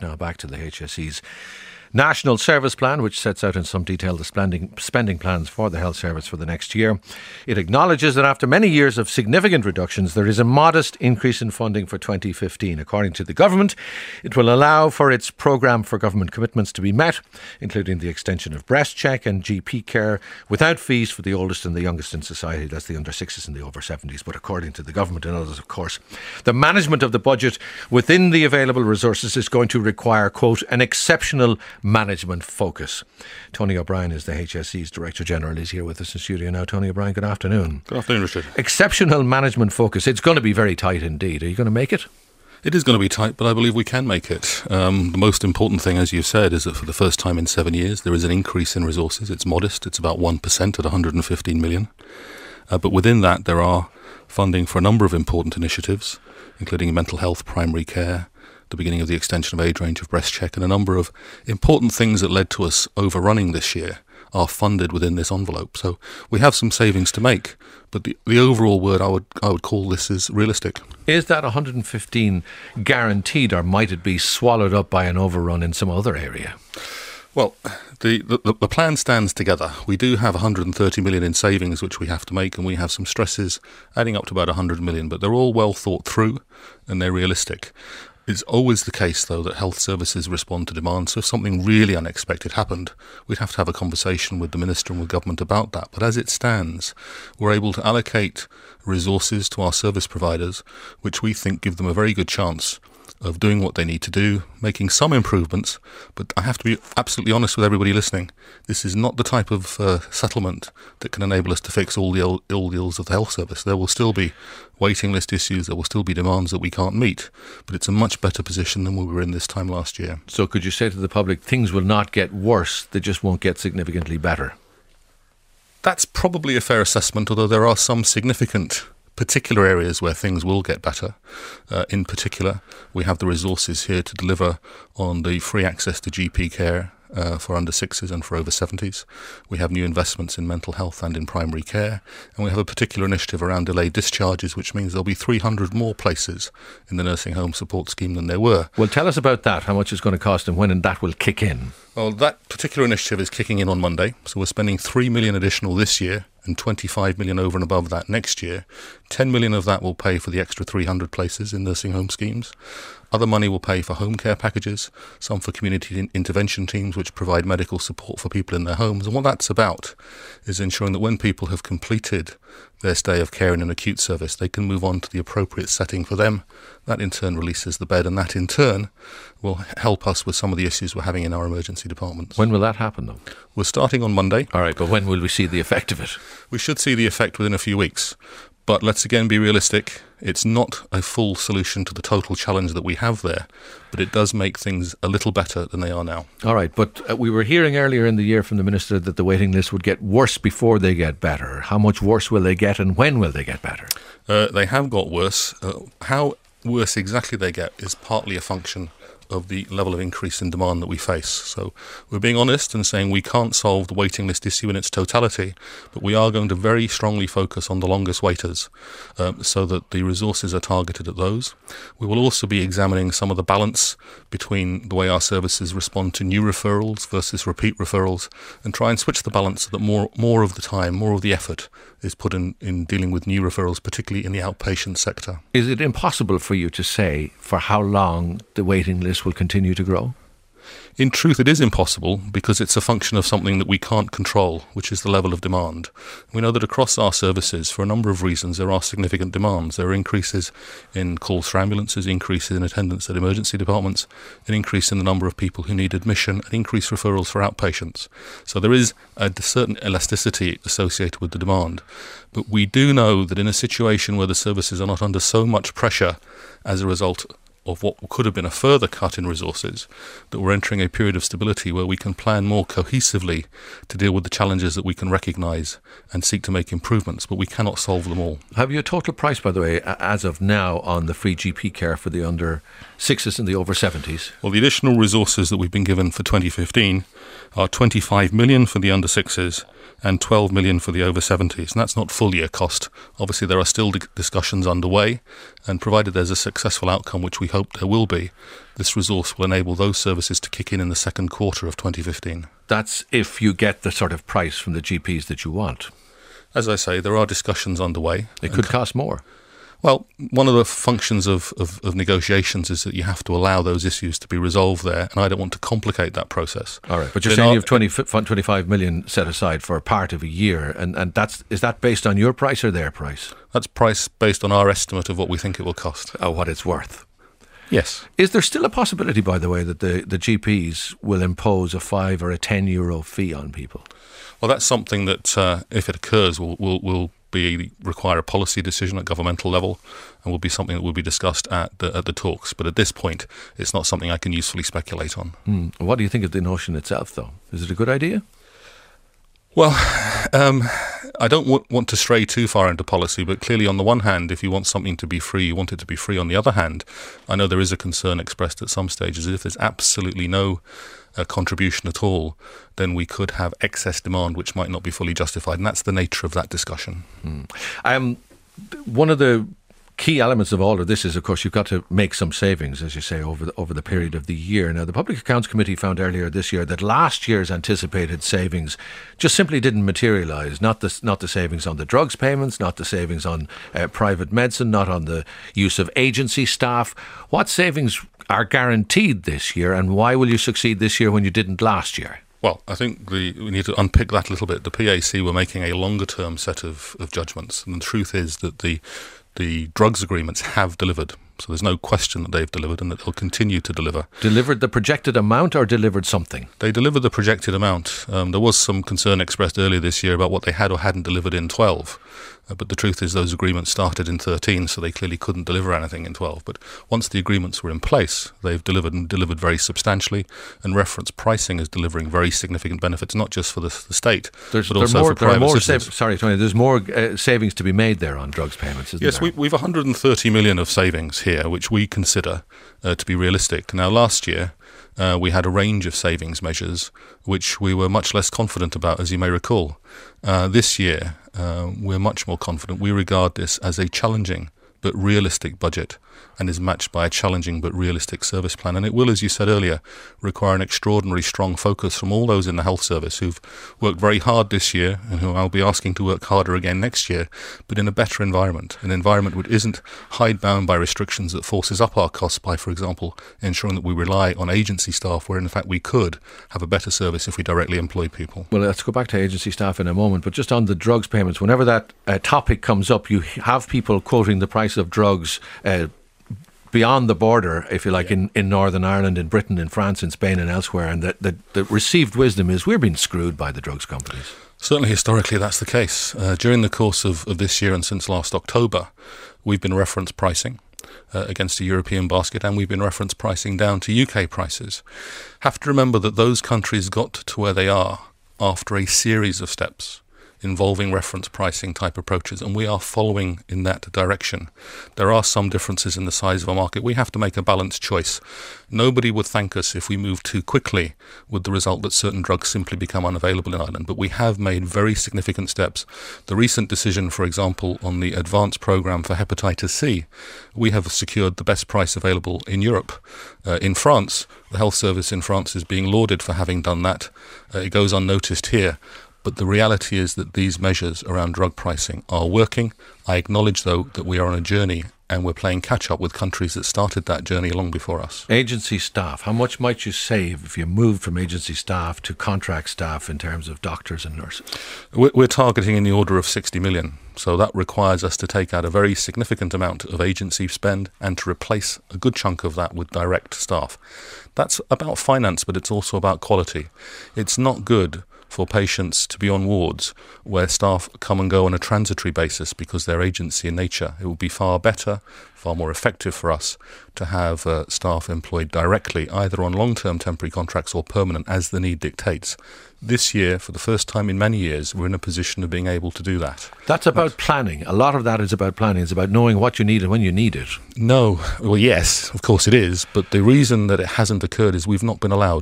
Now back to the HSE's National Service Plan, which sets out in some detail the spending plans for the health service for the next year. It acknowledges that after many years of significant reductions, there is a modest increase in funding for 2015. According to the government, it will allow for its programme for government commitments to be met, including the extension of breast check and GP care without fees for the oldest and the youngest in society. That's the under 6s and the over 70s. But according to the government and others, of course, the management of the budget within the available resources is going to require, quote, an exceptional management focus. Tony O'Brien is the HSE's Director General. He's here with us in studio now. Tony O'Brien, good afternoon. Good afternoon, Richard. Exceptional management focus. It's going to be very tight indeed. Are you going to make it? It is going to be tight, but I believe we can make it. The most important thing, as you've said, is that for the first time in 7 years, there is an increase in resources. It's modest. It's about 1% at 115 million. But within that, there are funding for a number of important initiatives, including mental health, primary care, the beginning of the extension of age range of breast check, and a number of important things that led to us overrunning this year are funded within this envelope. So we have some savings to make, but the overall word I would call this is realistic. Is that 115 guaranteed, or might it be swallowed up by an overrun in some other area? Well, the plan stands together. We do have 130 million in savings which we have to make, and we have some stresses adding up to about 100 million, but they're all well thought through and they're realistic. It's always the case, though, that health services respond to demand. So if something really unexpected happened, we'd have to have a conversation with the Minister and with government about that. But as it stands, we're able to allocate resources to our service providers, which we think give them a very good chance of doing what they need to do, making some improvements. But I have to be absolutely honest with everybody listening. This is not the type of settlement that can enable us to fix all the ill ills of the health service. There will still be waiting list issues, there will still be demands that we can't meet, but it's a much better position than we were in this time last year. So could you say to the public, things will not get worse, they just won't get significantly better? That's probably a fair assessment, although there are some significant particular areas where things will get better. In particular, we have the resources here to deliver on the free access to GP care for under 6s and for over 70s. We have new investments in mental health and in primary care, and we have a particular initiative around delayed discharges, which means there'll be 300 more places in the nursing home support scheme than there were. Well, tell us about that, how much it's going to cost and when that will kick in. Well, that particular initiative is kicking in on Monday, so we're spending 3 million additional this year and 25 million over and above that next year. 10 million of that will pay for the extra 300 places in nursing home schemes. Other money will pay for home care packages, some for community intervention teams which provide medical support for people in their homes. And what that's about is ensuring that when people have completed their stay of care in an acute service, they can move on to the appropriate setting for them. That in turn releases the bed, and that in turn will help us with some of the issues we're having in our emergency departments. When will that happen, though? We're starting on Monday. All right, but when will we see the effect of it? We should see the effect within a few weeks. But let's again be realistic. It's not a full solution to the total challenge that we have there, but it does make things a little better than they are now. All right, but we were hearing earlier in the year from the Minister that the waiting list would get worse before they get better. How much worse will they get and when will they get better? They have got worse. How worse exactly they get is partly a function of the level of increase in demand that we face. So we're being honest and saying we can't solve the waiting list issue in its totality, but we are going to very strongly focus on the longest waiters so that the resources are targeted at those. We will also be examining some of the balance between the way our services respond to new referrals versus repeat referrals and try and switch the balance so that more of the time, more of the effort is put in dealing with new referrals, particularly in the outpatient sector. Is it impossible for you to say for how long the waiting list will continue to grow? In truth, it is impossible because it's a function of something that we can't control, which is the level of demand. We know that across our services, for a number of reasons, there are significant demands. There are increases in calls for ambulances, increases in attendance at emergency departments, an increase in the number of people who need admission, and increased referrals for outpatients. So there is a certain elasticity associated with the demand. But we do know that in a situation where the services are not under so much pressure as a result of what could have been a further cut in resources, that we're entering a period of stability where we can plan more cohesively to deal with the challenges that we can recognise and seek to make improvements, but we cannot solve them all. Have you a total price, by the way, as of now on the free GP care for the under 6s and the over 70s? Well, the additional resources that we've been given for 2015 are 25 million for the under 6s and 12 million for the over 70s. And that's not full year cost. Obviously, there are still discussions underway, and provided there's a successful outcome, which we hope there will be, this resource will enable those services to kick in the second quarter of 2015. That's if you get the sort of price from the GPs that you want. As I say, there are discussions underway. It could cost more. Well, one of the functions of negotiations is that you have to allow those issues to be resolved there, and I don't want to complicate that process. All right, but you're saying you have 25 million set aside for a part of a year, and is that based on your price or their price? That's price based on our estimate of what we think it will cost. Oh, what it's worth. Yes. Is there still a possibility, by the way, that the GPs will impose a €5 or a €10 fee on people? Well, that's something that, if it occurs, will require a policy decision at governmental level, and will be something that will be discussed at the talks. But at this point, it's not something I can usefully speculate on. What do you think of the notion itself, though? Is it a good idea? Well, I don't want to stray too far into policy, but clearly on the one hand, if you want something to be free, you want it to be free. On the other hand, I know there is a concern expressed at some stages that if there's absolutely no contribution at all, then we could have excess demand which might not be fully justified, and that's the nature of that discussion. One of the key elements of all of this is, of course, you've got to make some savings, as you say, over the period of the year. Now, the Public Accounts Committee found earlier this year that last year's anticipated savings just simply didn't materialise. Not the savings on the drugs payments, not the savings on private medicine, not on the use of agency staff. What savings are guaranteed this year, and why will you succeed this year when you didn't last year? Well, I think we need to unpick that a little bit. The PAC were making a longer-term set of judgments, and the truth is that the drugs agreements have delivered. So there's no question that they've delivered and that they'll continue to deliver. Delivered the projected amount or delivered something? They delivered the projected amount. There was some concern expressed earlier this year about what they had or hadn't delivered in 12. But the truth is those agreements started in 13, so they clearly couldn't deliver anything in 12. But once the agreements were in place, they've delivered and delivered very substantially, and reference pricing is delivering very significant benefits, not just for the state, but also for private citizens. Sorry, Tony, there's more savings to be made there on drugs payments, isn't there? Yes, we've 130 million of savings here, which we consider to be realistic. Now, last year, we had a range of savings measures which we were much less confident about, as you may recall. This year, we're much more confident. We regard this as a challenging but realistic budget, and is matched by a challenging but realistic service plan. And it will, as you said earlier, require an extraordinarily strong focus from all those in the health service who've worked very hard this year and who I'll be asking to work harder again next year, but in a better environment, an environment which isn't hidebound by restrictions that forces up our costs by, for example, ensuring that we rely on agency staff where in fact we could have a better service if we directly employ people. Well, let's go back to agency staff in a moment, but just on the drugs payments, whenever that topic comes up, you have people quoting the price of drugs beyond the border, if you like, in Northern Ireland, in Britain, in France, in Spain and elsewhere, and the received wisdom is we're being screwed by the drugs companies. Certainly historically that's the case. During the course of this year and since last October, we've been reference pricing against a European basket, and we've been reference pricing down to UK prices. Have to remember that those countries got to where they are after a series of steps involving reference pricing type approaches, and we are following in that direction. There are some differences in the size of our market. We have to make a balanced choice. Nobody would thank us if we move too quickly with the result that certain drugs simply become unavailable in Ireland, but we have made very significant steps. The recent decision, for example, on the advanced programme for hepatitis C, we have secured the best price available in Europe. In France, the health service in France is being lauded for having done that. It goes unnoticed here. But the reality is that these measures around drug pricing are working. I acknowledge, though, that we are on a journey and we're playing catch-up with countries that started that journey long before us. Agency staff, how much might you save if you moved from agency staff to contract staff in terms of doctors and nurses? We're targeting in the order of 60 million. So that requires us to take out a very significant amount of agency spend and to replace a good chunk of that with direct staff. That's about finance, but it's also about quality. It's not good for patients to be on wards where staff come and go on a transitory basis because they're agency in nature. It would be far better, far more effective for us to have staff employed directly, either on long-term temporary contracts or permanent, as the need dictates. This year, for the first time in many years, we're in a position of being able to do that. That's about planning. A lot of that is about planning. It's about knowing what you need and when you need it. No. Well, yes, of course it is. But the reason that it hasn't occurred is we've not been allowed.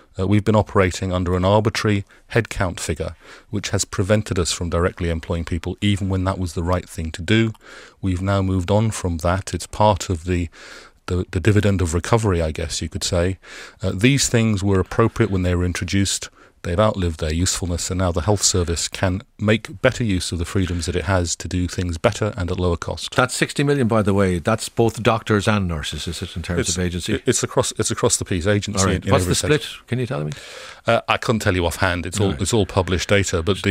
we've been operating under an arbitrary headcount figure, which has prevented us from directly employing people, even when that was the right thing to do. We've now moved on from that. It's part of the dividend of recovery, I guess you could say. These things were appropriate when they were introduced. They've outlived their usefulness, and now the health service can make better use of the freedoms that it has to do things better and at lower cost. That's 60 million, by the way. That's both doctors and nurses, is it, in terms of agency? It's across the piece, agency. All right. What's the split? Can you tell me? I couldn't tell you offhand. It's all published data, but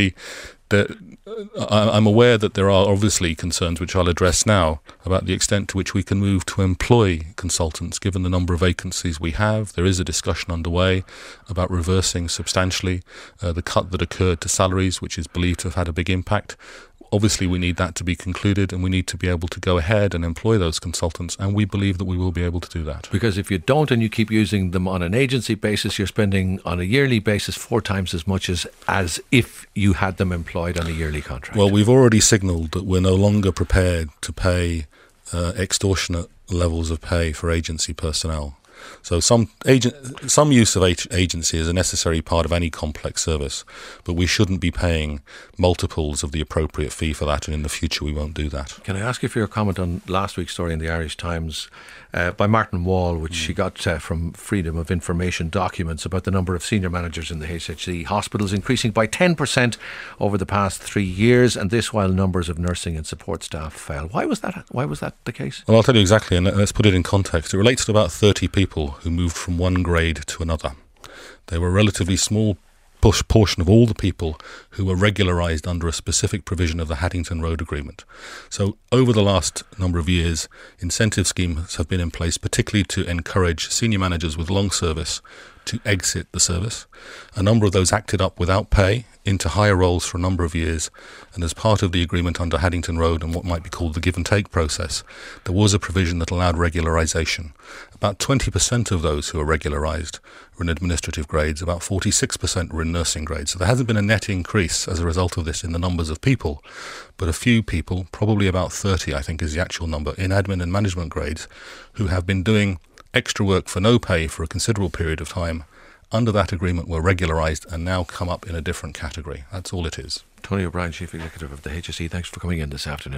I'm aware that there are obviously concerns, which I'll address now, about the extent to which we can move to employ consultants, given the number of vacancies we have. There is a discussion underway about reversing substantially the cut that occurred to salaries, which is believed to have had a big impact. Obviously, we need that to be concluded, and we need to be able to go ahead and employ those consultants, and we believe that we will be able to do that. Because if you don't and you keep using them on an agency basis, you're spending on a yearly basis 4 times as much as if you had them employed on a yearly contract. Well, we've already signalled that we're no longer prepared to pay extortionate levels of pay for agency personnel. So some use of agency is a necessary part of any complex service, but we shouldn't be paying multiples of the appropriate fee for that, and in the future we won't do that. Can I ask you for your comment on last week's story in the Irish Times by Martin Wall, which she got from Freedom of Information documents, about the number of senior managers in the HSE hospitals increasing by 10% over the past 3 years, and this while numbers of nursing and support staff fell. Why was that the case? Well, I'll tell you exactly, and let's put it in context. It relates to about 30 people who moved from one grade to another. They were a relatively small portion of all the people who were regularised under a specific provision of the Haddington Road Agreement. So over the last number of years, incentive schemes have been in place, particularly to encourage senior managers with long service to exit the service. A number of those acted up without pay into higher roles for a number of years, and as part of the agreement under Haddington Road and what might be called the give and take process, there was a provision that allowed regularisation. About 20% of those who are regularised were in administrative grades, about 46% were in nursing grades. So there hasn't been a net increase as a result of this in the numbers of people, but a few people, probably about 30 I think is the actual number, in admin and management grades, who have been doing extra work for no pay for a considerable period of time, under that agreement were regularised and now come up in a different category. That's all it is. Tony O'Brien, Chief Executive of the HSE, thanks for coming in this afternoon.